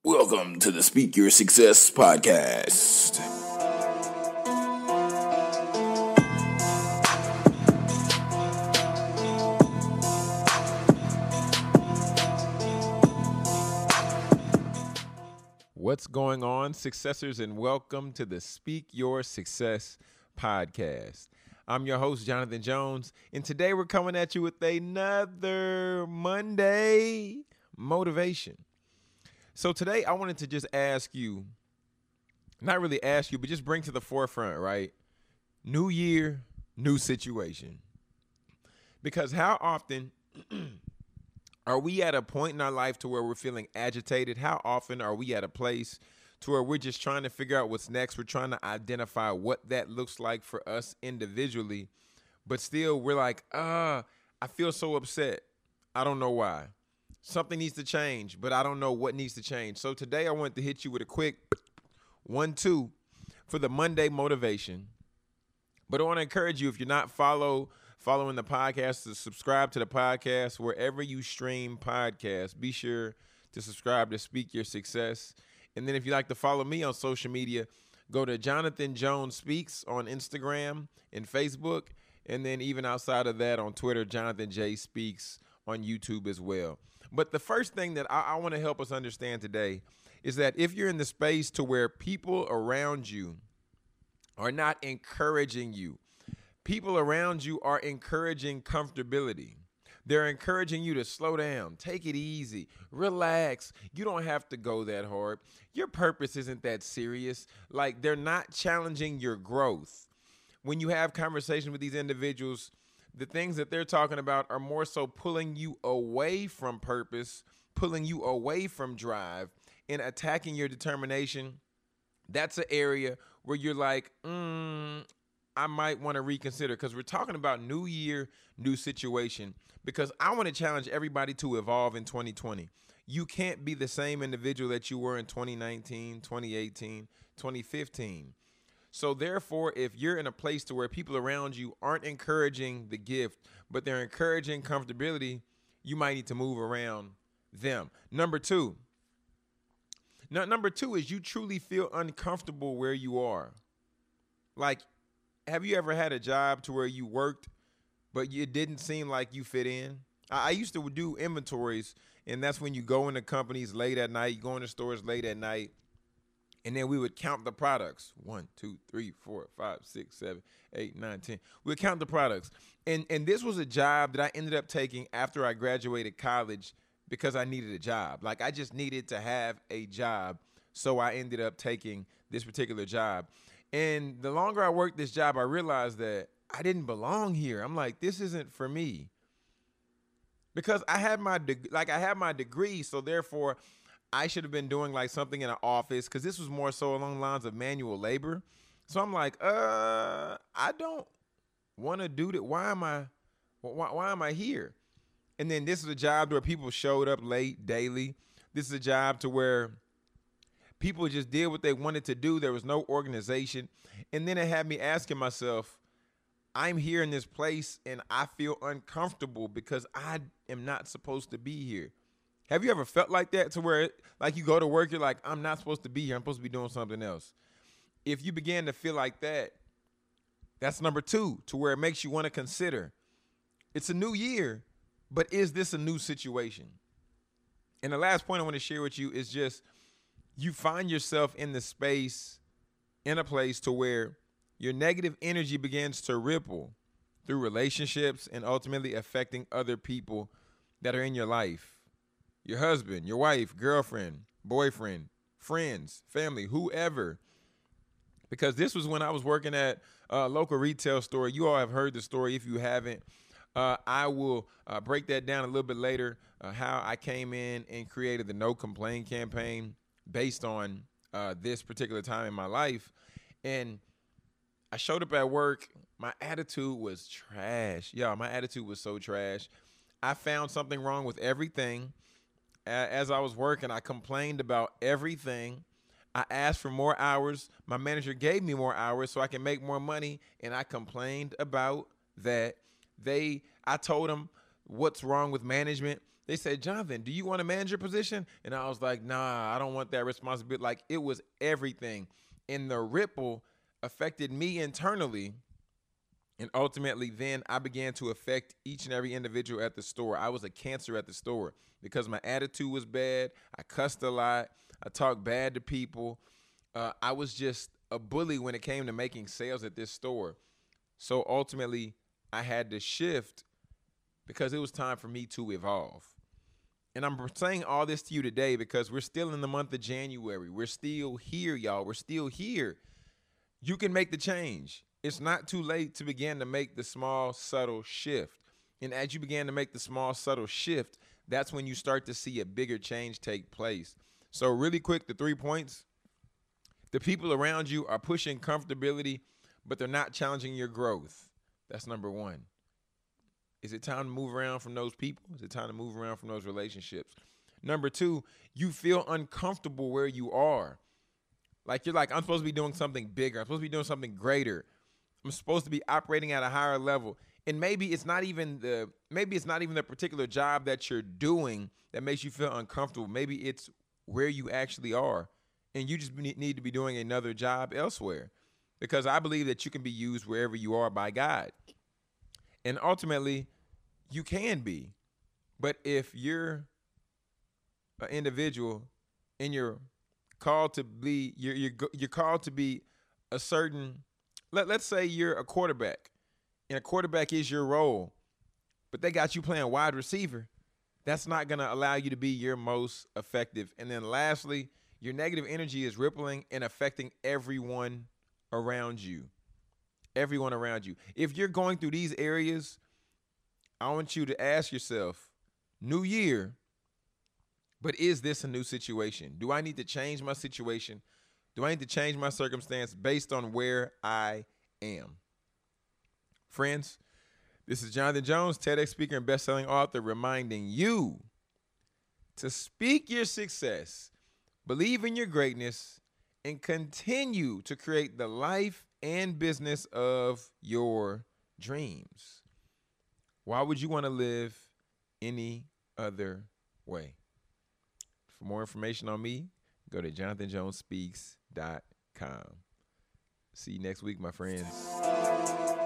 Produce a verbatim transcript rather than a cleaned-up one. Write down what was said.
Welcome to the Speak Your Success podcast. What's going on, successors, and welcome to the Speak Your Success podcast. I'm your host, Jonathan Jones, and today we're coming at you with another Monday motivation. So today I wanted to just ask you, not really ask you, but just bring to the forefront, right? New year, new situation. Because how often are we at a point in our life to where we're feeling agitated? How often are we at a place to where we're just trying to figure out what's next? We're trying to identify what that looks like for us individually, but still we're like, ah, I feel so upset. I don't know why. Something needs to change, but I don't know what needs to change. So today I wanted to hit you with a quick one, two for the Monday motivation. But I want to encourage you, if you're not follow following the podcast, to subscribe to the podcast wherever you stream podcasts. Be sure to subscribe to Speak Your Success. And then if you'd like to follow me on social media, go to Jonathan Jones Speaks on Instagram and Facebook. And then even outside of that on Twitter, Jonathan J Speaks on YouTube as well. But the first thing that I, I want to help us understand today is that if you're in the space to where people around you are not encouraging you, people around you are encouraging comfortability. They're encouraging you to slow down, take it easy, relax. You don't have to go that hard. Your purpose isn't that serious. Like, they're not challenging your growth. When you have conversations with these individuals, the things that they're talking about are more so pulling you away from purpose, pulling you away from drive, and attacking your determination. That's an area where you're like, mm, I might want to reconsider, because we're talking about new year, new situation, because I want to challenge everybody to evolve in twenty twenty. You can't be the same individual that you were in twenty nineteen, twenty eighteen, twenty fifteen. So therefore, if you're in a place to where people around you aren't encouraging the gift, but they're encouraging comfortability, you might need to move around them. Number two. Now, number two is you truly feel uncomfortable where you are. Like, have you ever had a job to where you worked, but it didn't seem like you fit in? I, I used to do inventories, and that's when you go into companies late at night, you go into stores late at night, and then we would count the products. One, two, three, four, five, six, seven, eight, nine, ten. We would count the products. And and this was a job that I ended up taking after I graduated college because I needed a job. Like, I just needed to have a job. So I ended up taking this particular job. And the longer I worked this job, I realized that I didn't belong here. I'm like, this isn't for me. Because I had my deg- like I had my degree, so therefore I should have been doing like something in an office, because this was more so along the lines of manual labor. So I'm like, uh, I don't want to do that. Why am I, why, why am I here? And then this is a job where people showed up late daily. This is a job to where people just did what they wanted to do. There was no organization. And then it had me asking myself, I'm here in this place and I feel uncomfortable because I am not supposed to be here. Have you ever felt like that, to where, like, you go to work, you're like, I'm not supposed to be here. I'm supposed to be doing something else. If you begin to feel like that, that's number two, to where it makes you want to consider, it's a new year, but is this a new situation? And the last point I want to share with you is just, you find yourself in the space, in a place to where your negative energy begins to ripple through relationships and ultimately affecting other people that are in your life. Your husband, your wife, girlfriend, boyfriend, friends, family, whoever. Because this was when I was working at a local retail store. You all have heard the story. If you haven't, uh, I will uh, break that down a little bit later, uh, how I came in and created the No Complain campaign based on uh, this particular time in my life. And I showed up at work. My attitude was trash. Y'all, my attitude was so trash. I found something wrong with everything. As I was working, I complained about everything. I asked for more hours. My manager gave me more hours so I can make more money, and I complained about that. They, I told them what's wrong with management. They said, Jonathan, do you want a manager position? And I was like, nah, I don't want that responsibility. Like, it was everything. And the ripple affected me internally. And ultimately, then I began to affect each and every individual at the store. I was a cancer at the store because my attitude was bad. I cussed a lot. I talked bad to people. Uh, I was just a bully when it came to making sales at this store. So ultimately, I had to shift because it was time for me to evolve. And I'm saying all this to you today because we're still in the month of January. We're still here, y'all. We're still here. You can make the change. It's not too late to begin to make the small, subtle shift. And as you begin to make the small, subtle shift, that's when you start to see a bigger change take place. So really quick, the three points. The people around you are pushing comfortability, but they're not challenging your growth. That's number one. Is it time to move around from those people? Is it time to move around from those relationships? Number two, you feel uncomfortable where you are. Like you're like, I'm supposed to be doing something bigger. I'm supposed to be doing something greater. I'm supposed to be operating at a higher level. And maybe it's not even the maybe it's not even the particular job that you're doing that makes you feel uncomfortable. Maybe it's where you actually are. And you just need to be doing another job elsewhere. Because I believe that you can be used wherever you are by God. And ultimately, you can be. But if you're an individual and you're called to be, you're you're, you're called to be a certain, let, let's say you're a quarterback, and a quarterback is your role, but they got you playing wide receiver, that's not going to allow you to be your most effective. And then lastly, your negative energy is rippling and affecting everyone around you. Everyone around you. If you're going through these areas, I want you to ask yourself, new year, but is this a new situation? Do I need to change my situation? Do I need to change my circumstance based on where I am? Friends, this is Jonathan Jones, TEDx speaker and best-selling author, reminding you to speak your success, believe in your greatness, and continue to create the life and business of your dreams. Why would you want to live any other way? For more information on me, go to jonathan jones speaks dot com. See you next week, my friends.